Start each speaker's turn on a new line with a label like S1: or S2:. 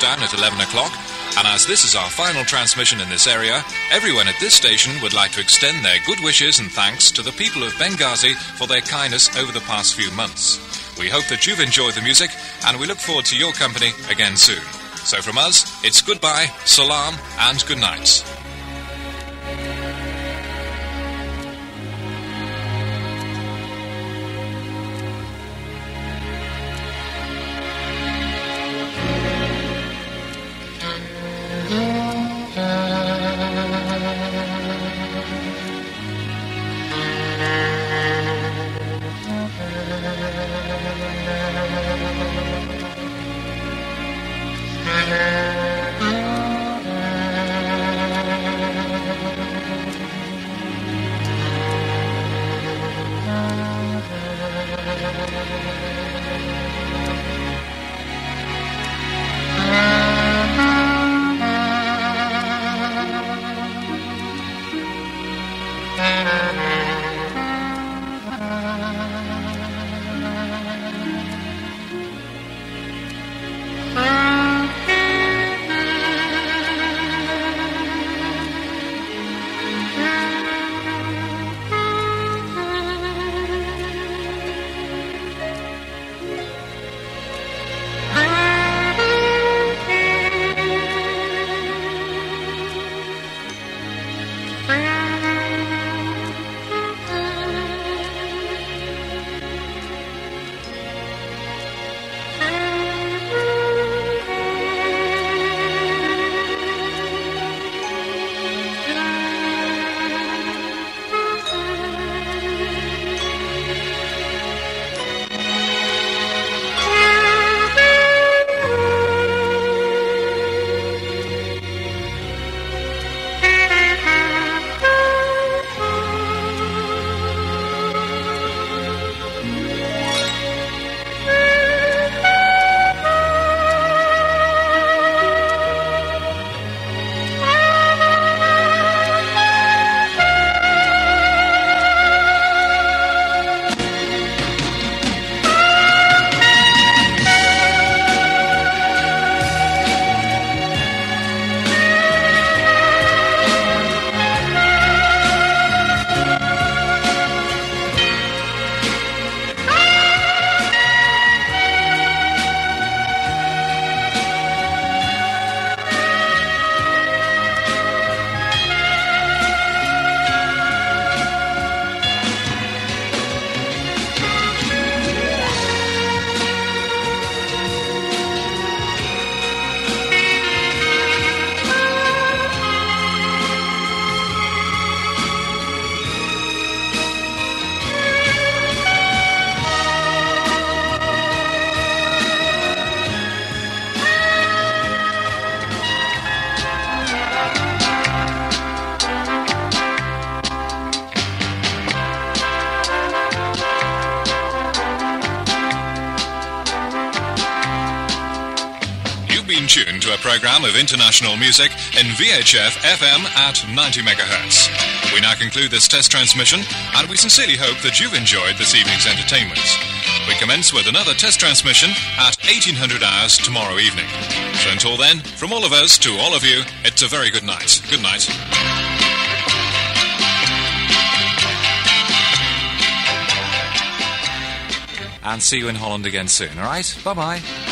S1: touchdown at 11 o'clock, and as this is our final transmission in this area, everyone at this station would like to extend their good wishes and thanks to the people of Benghazi for their kindness over the past few months. We hope that you've enjoyed the music, and we look forward to your company again soon. So from us, it's goodbye, salam, and good night. Tuned to a program of international music in VHF FM at 90 megahertz. We now conclude this test transmission, and we sincerely hope that you've enjoyed this evening's entertainment. We commence with another test transmission at 1800 hours tomorrow evening. So until then, from all of us to all of you, it's a very good night. Good night. And see you in Holland again soon, all right? Bye-bye.